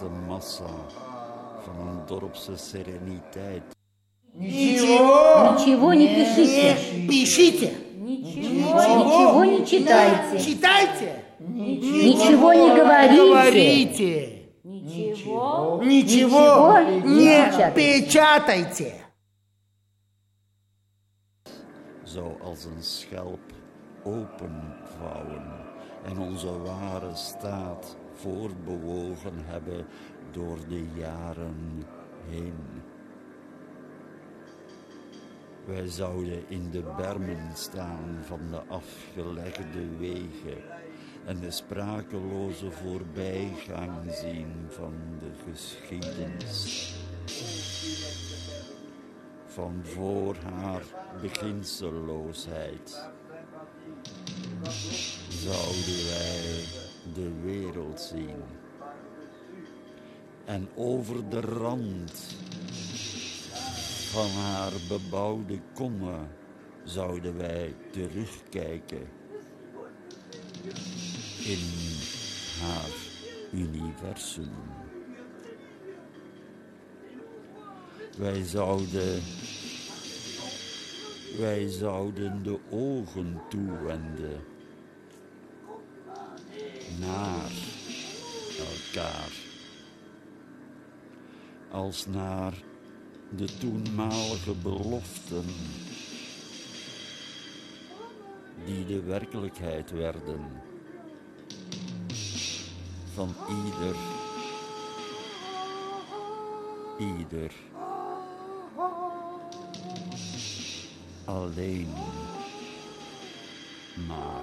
de massa van een dorpse sereniteit. Ничего не пишите. Пишите. Ничего не читайте. Читайте. Ничего не говорите. Ничего не печатайте. Zoals een schelp openvouwen en onze ware staat voortbewogen hebben door de jaren heen. Wij zouden in de bermen staan van de afgelegde wegen en de sprakeloze voorbijgang zien van de geschiedenis. Van voor haar beginselloosheid zouden wij de wereld zien. En over de rand van haar bebouwde kommen zouden wij terugkijken in haar universum. Wij zouden de ogen toewenden naar elkaar, als naar de toenmalige beloften die de werkelijkheid werden van ieder alleen maar.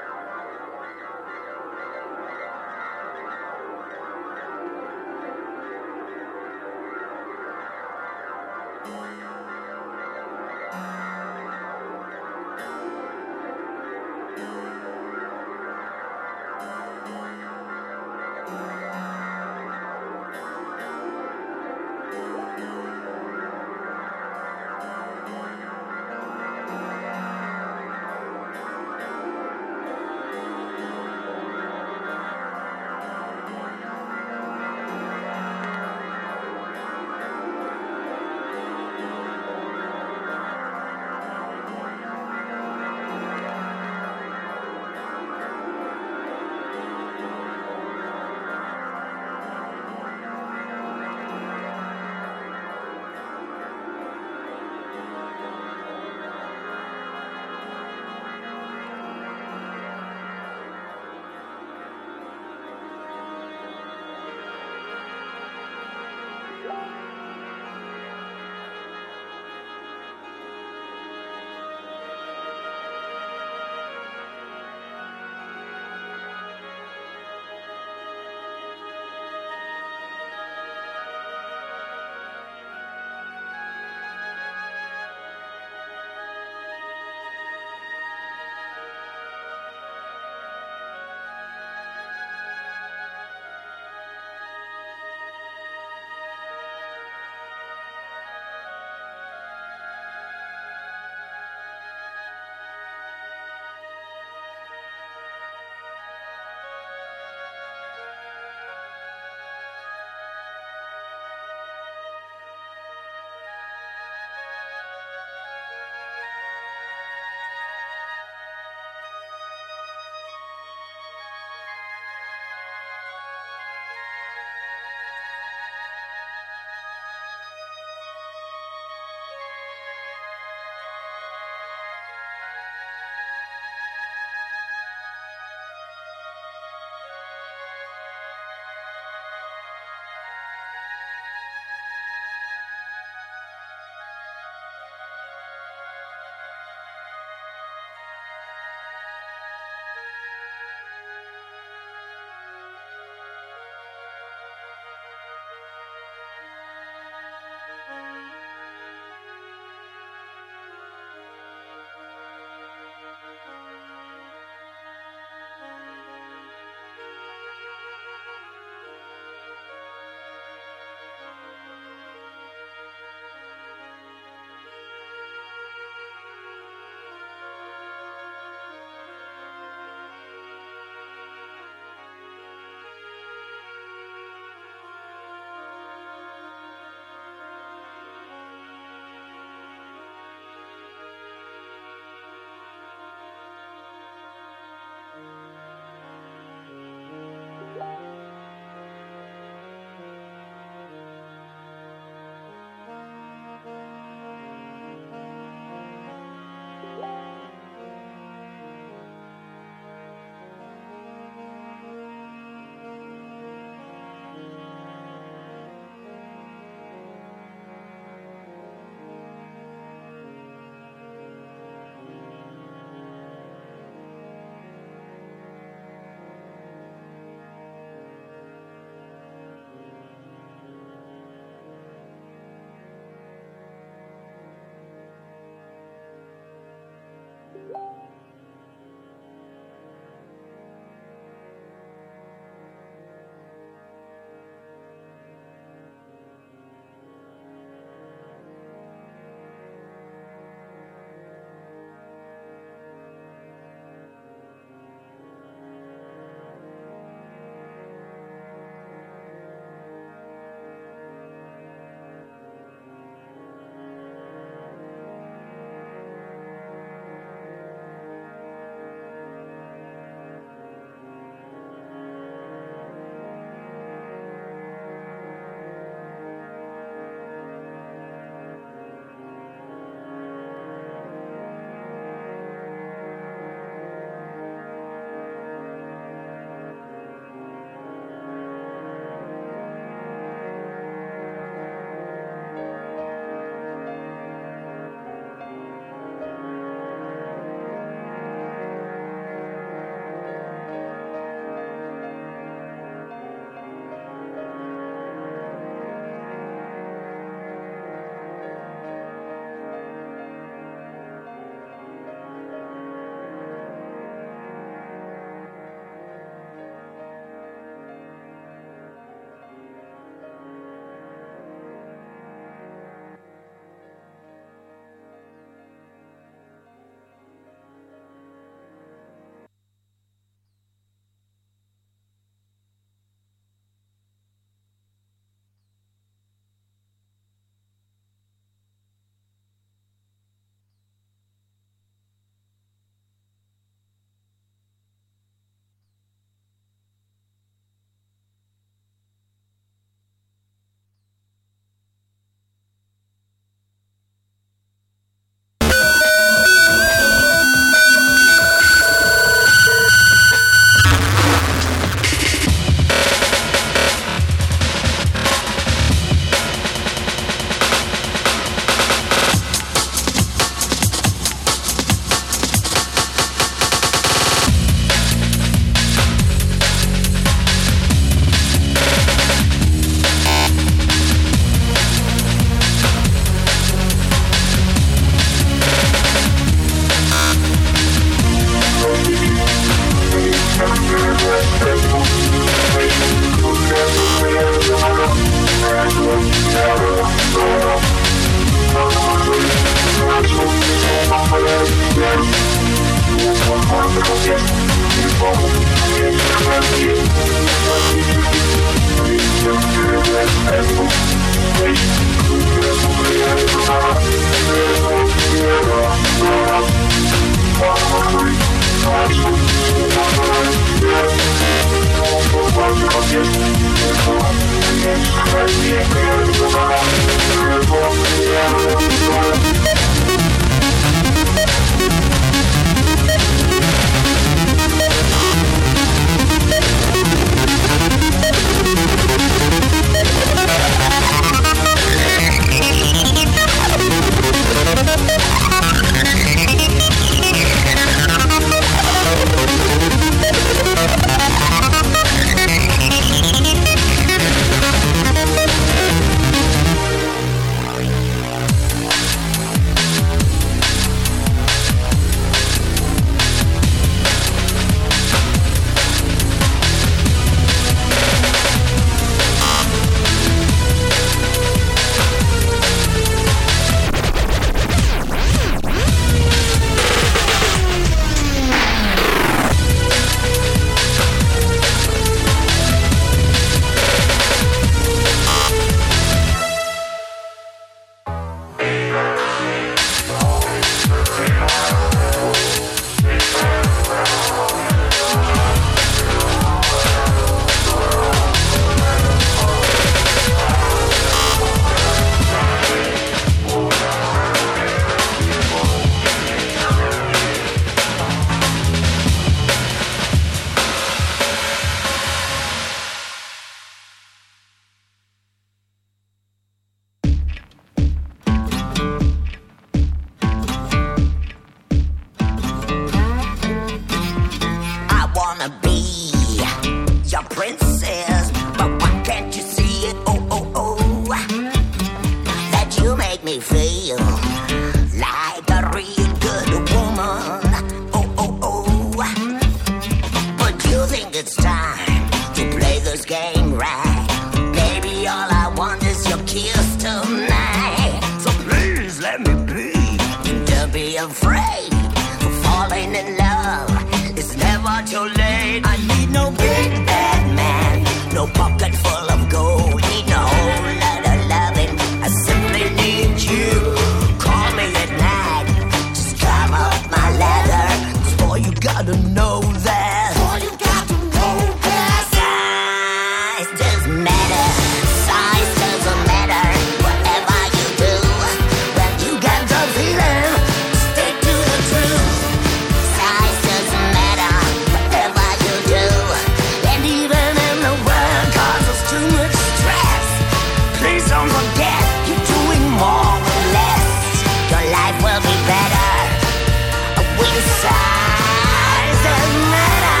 make me feel like a real good woman. Oh, oh, oh. But you think it's time to play this game right? Baby, all I want is your kiss tonight. So please let me be. Don't be afraid for falling in love. It's never too late. I need no big bad man, no pocket full of gold. Need a whole lot of loving. I simply need you. Call me at night, just climb up my ladder. 'Cause boy, you gotta know that. Boy, you got to know that. Size doesn't matter. Size doesn't matter. Whatever you do, when you get the feeling, stick to the truth. Size doesn't matter. Whatever you do, and even in the world causes too much stress. Please don't forget you're doing more with less. Your life will be better with size doesn't matter.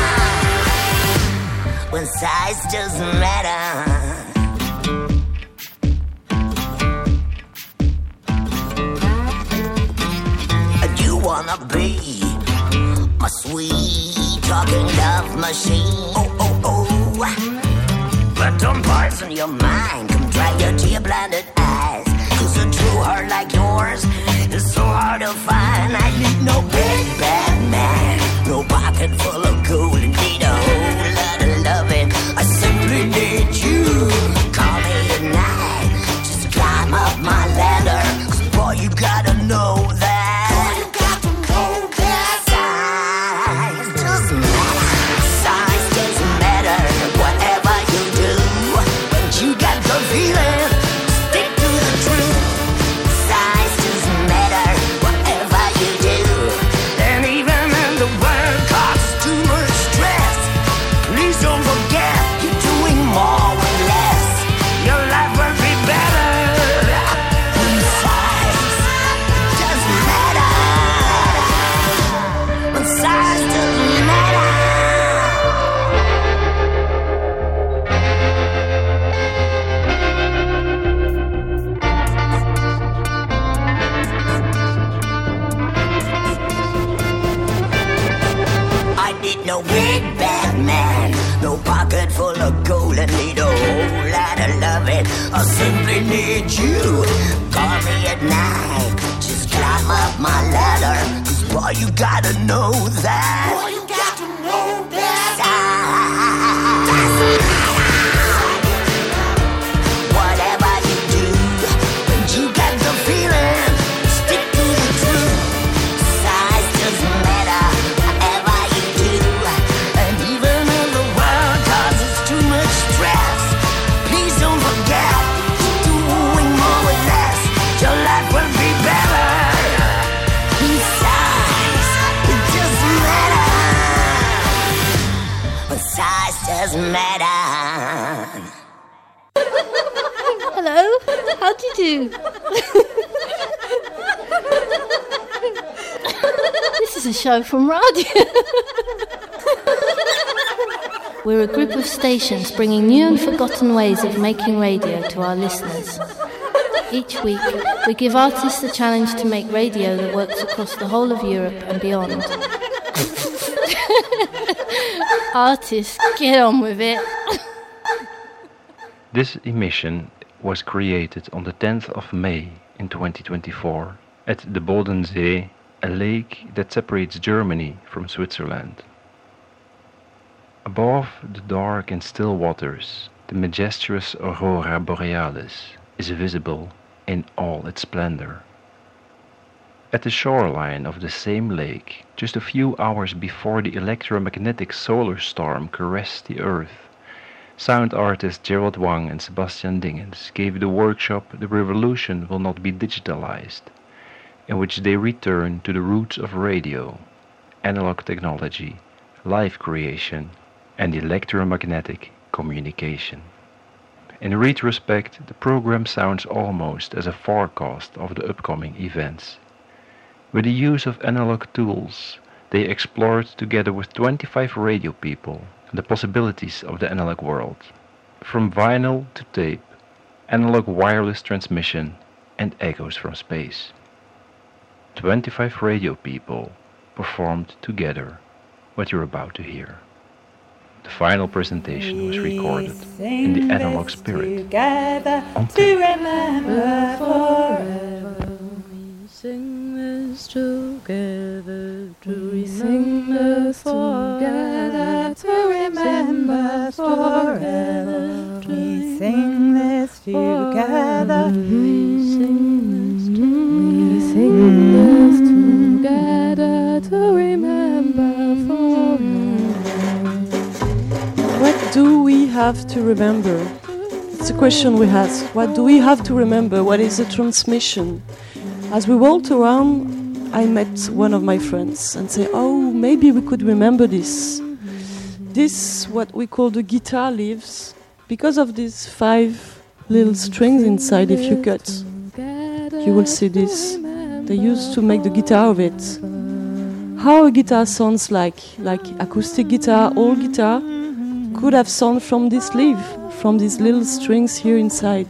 When size doesn't matter. You wanna be my sweet talking love machine. Oh, oh, oh. But don't poison your mind. Come dry your tear-blinded eyes. 'Cause a true heart like yours is so hard to find. I need no big bad man, no pocket full of gold. Need a whole lot of loving. I simply need you. Call me at night, just climb up my ladder. 'Cause boy, you gotta know that. Boy, you got to know that. Size doesn't matter. Size doesn't matter. Whatever you do, when you got the feeling, stick to the truth. Size doesn't matter. Whatever you do, and even in the world causes too much stress. Please don't forget you're doing more with less. Your life will be better. When size doesn't matter. When size doesn't matter. I need no big bad man, no pocket full of gold. I need a whole lot of loving. I simply need you. Call me at night, just climb up my ladder. 'Cause boy, you gotta know that. Boy, you got to know that. Whatever you do, when you got the feeling, stick to the truth. Size doesn't matter. Whatever you do, and even in the world causes too much stress. Please don't forget you're doing more with less. Your life will be better. Size, it doesn't matter. But size doesn't matter. Hello, how do you do? This is a show from radio. We're a group of stations bringing new and forgotten ways of making radio to our listeners. Each week, we give artists the challenge to make radio that works across the whole of Europe and beyond. Artists, get on with it. This emission was created on the 10th of May in 2024 at the Bodensee, a lake that separates Germany from Switzerland. Above the dark and still waters, the majestuous Aurora Borealis is visible in all its splendor. At the shoreline of the same lake, just a few hours before the electromagnetic solar storm caressed the earth, sound artists Gerald Wang and Sebastian Dingens gave the workshop The Revolution Will Not Be Digitalized, in which they return to the roots of radio, analog technology, live creation, and electromagnetic communication. In retrospect, the program sounds almost as a forecast of the upcoming events. With the use of analog tools, they explored together with 25 radio people the possibilities of the analog world, from vinyl to tape, analog wireless transmission, and echoes from space. 25 radio people performed together what you're about to hear. The final presentation was recorded in the analog spirit on tape. Sing this together, we sing this together, to remember forever. We sing this together, we sing this together, to remember forever. What do we have to remember? It's a question we ask. What do we have to remember? What is a transmission? As we walked around, I met one of my friends and said, oh, maybe we could remember this. This, what we call the guitar leaves, because of these 5 little strings inside, if you cut, you will see this. They used to make the guitar of it. How a guitar sounds like acoustic guitar, old guitar, could have sound from this leaf, from these little strings here inside.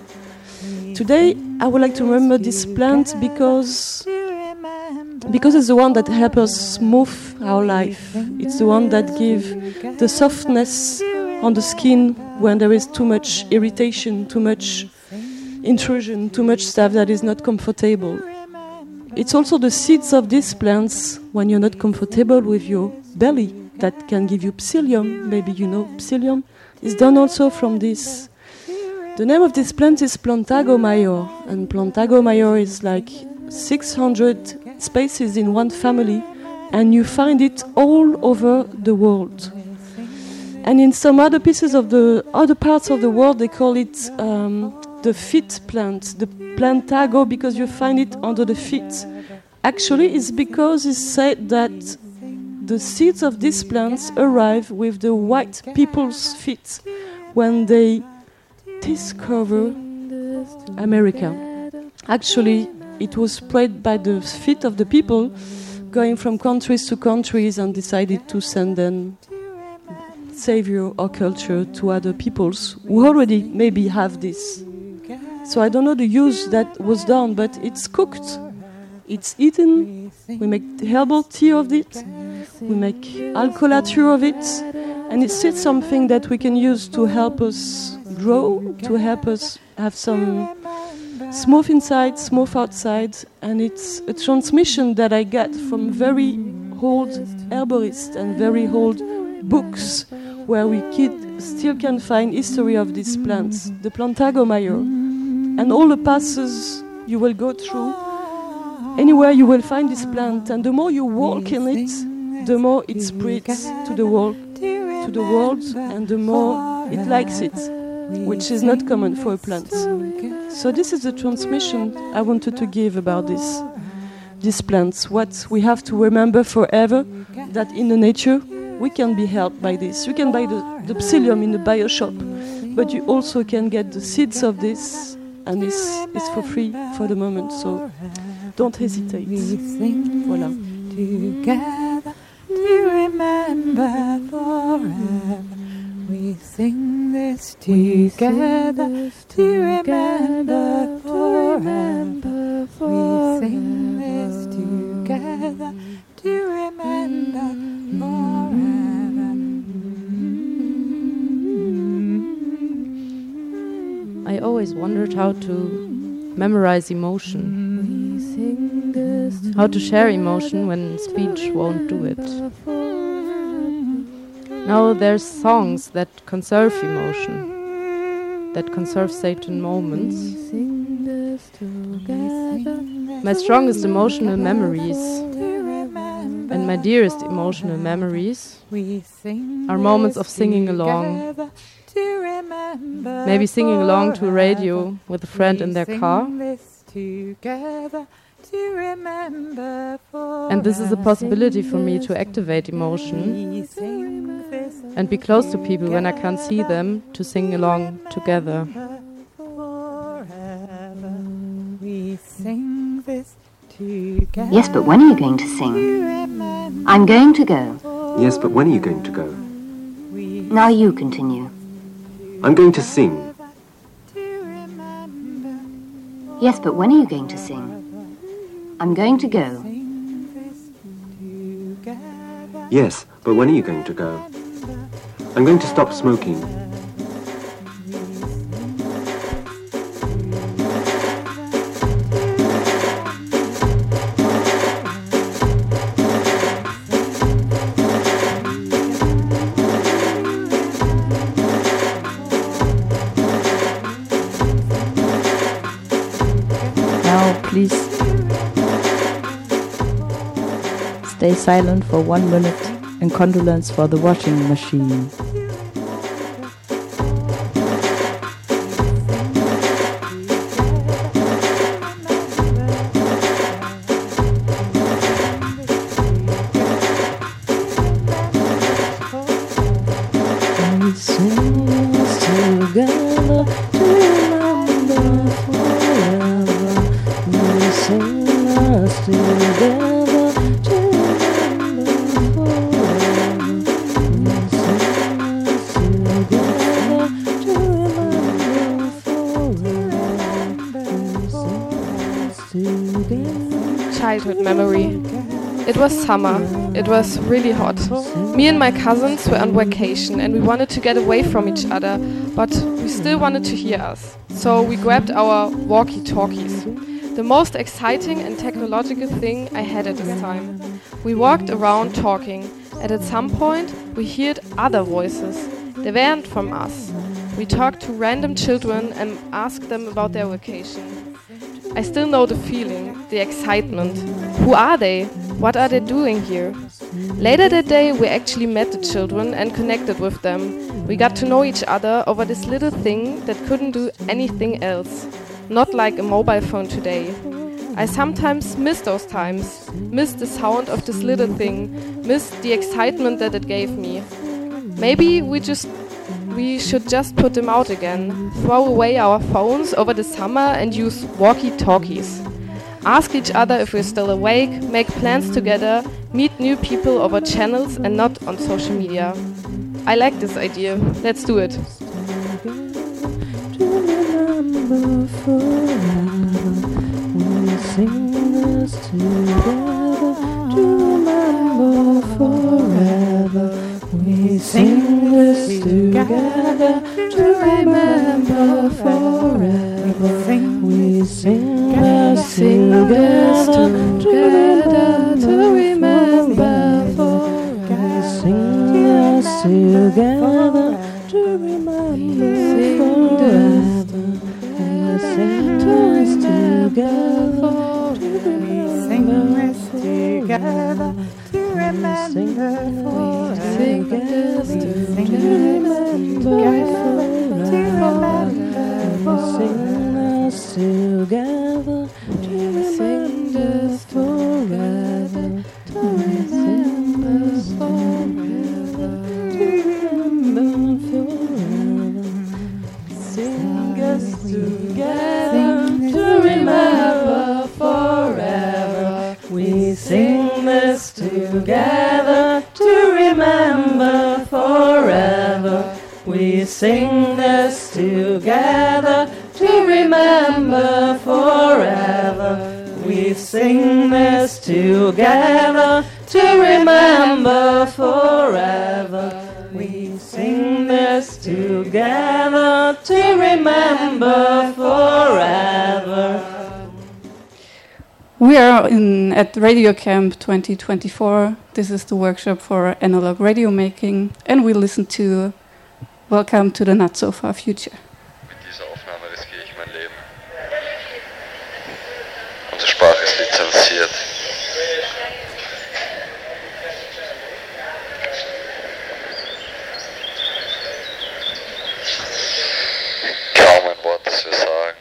Today, I would like to remember this plant because it's the one that helps us move our life. It's the one that gives the softness on the skin when there is too much irritation, too much intrusion, too much stuff that is not comfortable. It's also the seeds of these plants when you're not comfortable with your belly that can give you psyllium. Maybe you know psyllium is done also from this. The name of this plant is Plantago major, and Plantago major is like 600 species in one family, and you find it all over the world. And in some other pieces of the other parts of the world, they call it the feet plant, the Plantago, because you find it under the feet. Actually, it's because it's said that the seeds of these plants arrive with the white people's feet when they discover America. Actually, it was spread by the feet of the people going from countries to countries and decided to send them savior or culture to other peoples who already maybe have this. So I don't know the use that was done, but it's cooked, it's eaten, we make herbal tea of it, we make alcolature of it, and it's still something that we can use to help us grow, to help us have some smooth inside, smooth outside, and it's a transmission that I get from very old herborists and very old books where we still can find history of these plants, the Plantago major, and all the passes you will go through. Anywhere you will find this plant, and the more you walk in it, the more it spreads to the world, and the more it likes it, which is not common for a plant. So this is the transmission I wanted to give about these plants. What we have to remember forever, that in the nature we can be helped by this. You can buy the psyllium in the bio shop, but you also can get the seeds of this, and this is for free for the moment. So don't hesitate. Voilà. Together to remember forever. We sing this together to remember forever. We sing this together to remember forever. I always wondered how to memorize emotion. How to share emotion when speech won't do it. Now there's songs that conserve emotion, that conserve certain moments. My strongest emotional memories and my dearest emotional memories are moments of singing along. Maybe singing along to a radio with a friend in their car. And this is a possibility for me to activate emotion and be close to people when I can't see them, to sing along together. Yes, but when are you going to sing? I'm going to go. Yes, but when are you going to go? Now you continue. I'm going to sing. Yes, but when are you going to sing? I'm going to go. Yes, but when are you going to go? I'm going to stop smoking. Now, please stay silent for 1 minute in condolence for the washing machine. Childhood memory. It was summer. It was really hot. Me and my cousins were on vacation and we wanted to get away from each other, but we still wanted to hear us. So we grabbed our walkie-talkies. The most exciting and technological thing I had at this time. We walked around talking, and at some point we heard other voices. They weren't from us. We talked to random children and asked them about their vacation. I still know the feeling, the excitement. Who are they? What are they doing here? Later that day we actually met the children and connected with them. We got to know each other over this little thing that couldn't do anything else. Not like a mobile phone today. I sometimes miss those times, miss the sound of this little thing, miss the excitement that it gave me. Maybe we should just put them out again, throw away our phones over the summer and use walkie-talkies. Ask each other if we're still awake, make plans together, meet new people over channels and not on social media. I like this idea. Let's do it. We sing this together to remember forever. We sing this together to remember forever. We sing this together to remember forever. We sing this together. We sing this together to remember forever. Sing this together, sing this together, to remember forever, sing us together, to remember forever. We sing this together to remember forever. We sing this together to remember forever. We sing this together to remember forever. We sing this together to remember forever. We are at Radio Camp 2024. This is the workshop for analog radio making, and we listen to Welcome to the Not So Far Future. Mit dieser Aufnahme riskiere ich mein Leben. Unsere Sprache ist lizenziert. Kaum ein Wort, das wir sagen.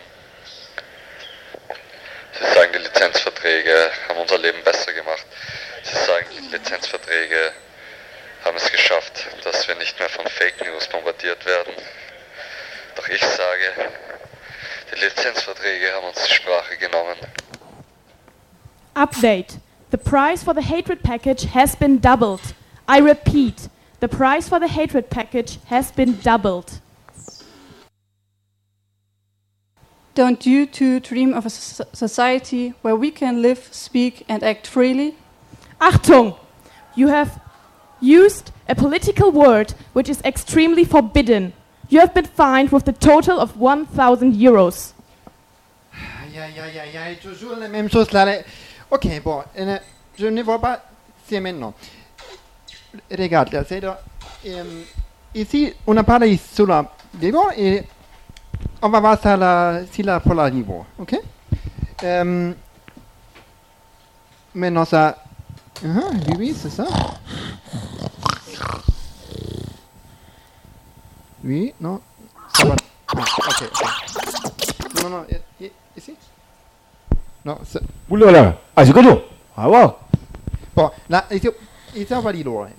Sie sagen, die Lizenzverträge haben unser Leben besser gemacht. Sie sagen, die Lizenzverträge haben es geschafft, dass wir nicht mehr von Fake News bombardiert werden. Doch ich sage, die Lizenzverträge haben uns die Sprache genommen. Update. The price for the hatred package has been doubled. I repeat, the price for the hatred package has been doubled. Don't you too dream of a society where we can live, speak and act freely? Achtung! You have used a political word which is extremely forbidden. You have been fined with the total of 1,000 euros. Toujours la même chose là. Ok, bon, je ne vois pas c'est maintenant. Regarde, là, c'est ici, on a parlé sur le niveau et on va voir ça sur le niveau, ok? Maintenant ça... oui, c'est ça. Oui, non, ça va. Ok. Non, ici. Non, c'est... Oulala, c'est quoi ça? Ah ouais. Bon, là, ici on va dire l'eau.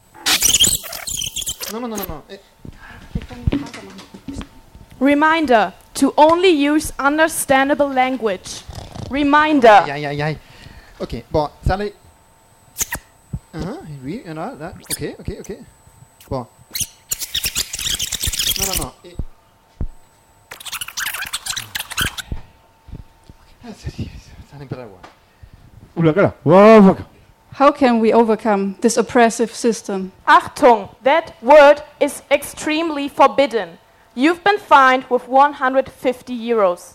Non. Reminder to only use understandable language. Reminder. Yeah. Ok, bon, ça allait... oui, il y en a, là. Ok. Bon. Non. Ça n'est pas là. Oulala, wow. How can we overcome this oppressive system? Achtung! That word is extremely forbidden. You've been fined with 150 euros.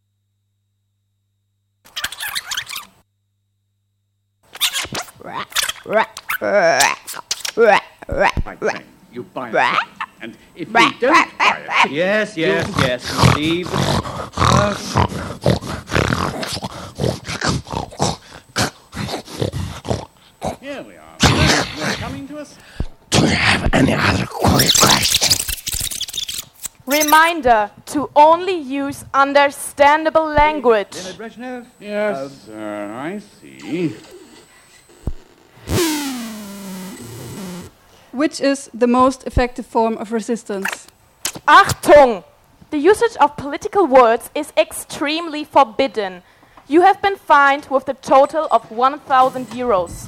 You buy it. And if we don't buy it... Yes, leave. Here we are. You're coming to us? Do you have any other questions? Reminder to only use understandable language. Yes, I see. Which is the most effective form of resistance? Achtung! The usage of political words is extremely forbidden. You have been fined with the total of 1,000 euros.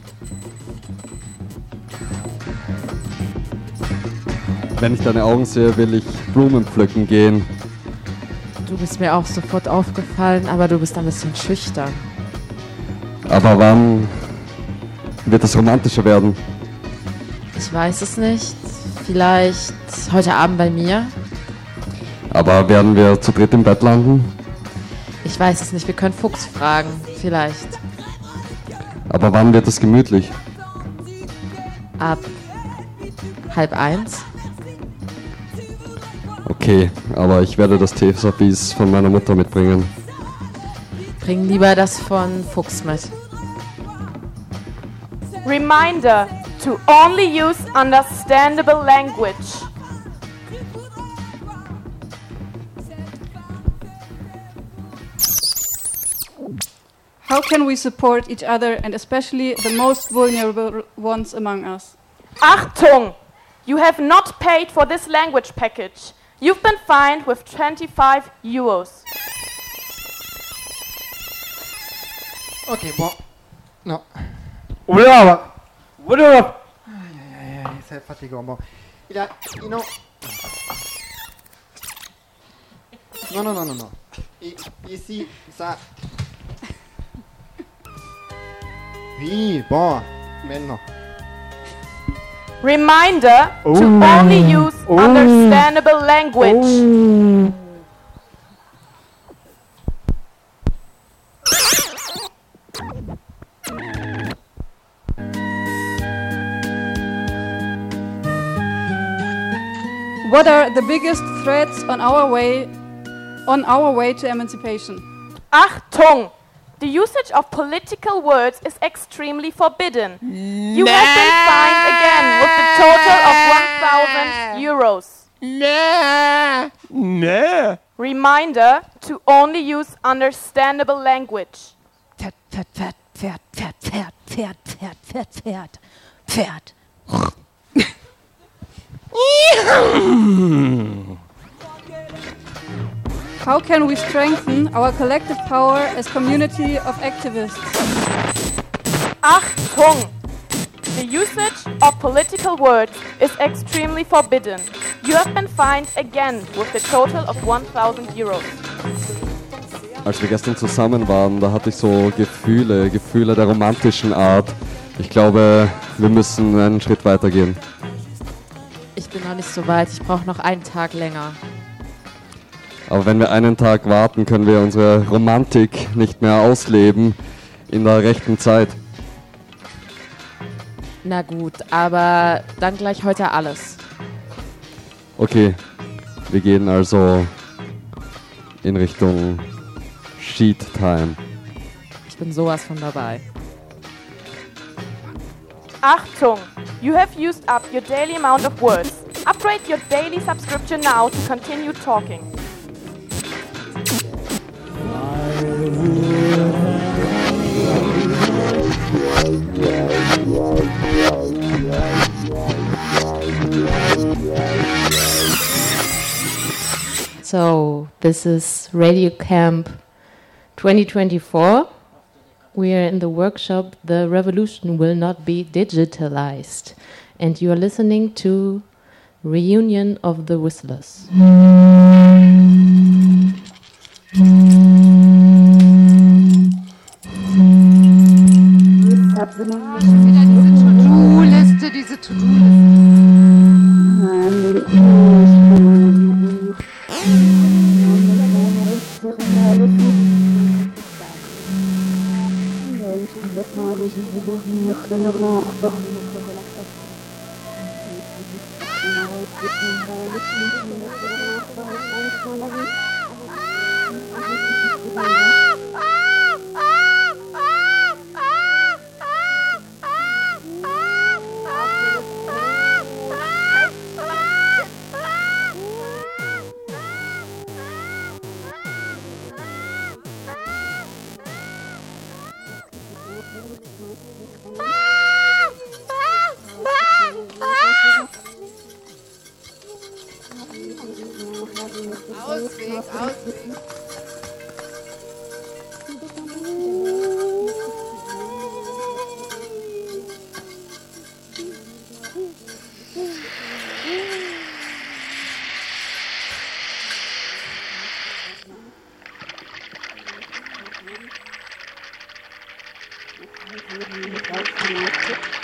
Wenn ich deine Augen sehe, will ich Blumen pflücken gehen. Du bist mir auch sofort aufgefallen, aber du bist ein bisschen schüchtern. Aber wann wird es romantischer werden? Ich weiß es nicht. Vielleicht heute Abend bei mir? Aber werden wir zu dritt im Bett landen? Ich weiß es nicht. Wir können Fuchs fragen. Vielleicht. Aber wann wird es gemütlich? Ab 12:30. Okay, aber ich werde das Teeservice von meiner Mutter mitbringen. Bring lieber das von Fuchs mit. Reminder to only use understandable language. How can we support each other and especially the most vulnerable ones among us? Achtung! You have not paid for this language package. You've been fined with 25 euros. Ok, bon. Non. Oulala. C'est fatigant. Bon. Il a... Non. Non. Ici, ça... Oui, bon. Maintenant. Reminder to only use understandable language. What are the biggest threats on our way to emancipation? Achtung! The usage of political words is extremely forbidden. You have been fined again with the total of 1,000 euros. No. Reminder to only use understandable language. Pferd. How can we strengthen our collective power as community of activists? Achtung! The usage of political words is extremely forbidden. You have been fined again with a total of 1,000 euros. als wir gestern zusammen waren, da hatte ich so Gefühle der romantischen Art. Ich glaube, wir müssen einen Schritt weiter gehen. Ich bin noch nicht so weit, ich brauche noch einen Tag länger. Aber wenn wir einen Tag warten, können wir unsere Romantik nicht mehr ausleben in der rechten Zeit. Na gut, aber dann gleich heute alles. Okay, wir gehen also in Richtung Sheet Time. Ich bin sowas von dabei. Achtung! You have used up your daily amount of words. Upgrade your daily subscription now to continue talking. So, this is Radio Camp 2024. We are in the workshop The Revolution Will Not Be Digitalized. And you are listening to Reunion of the Whistlers. Diese Ausweg.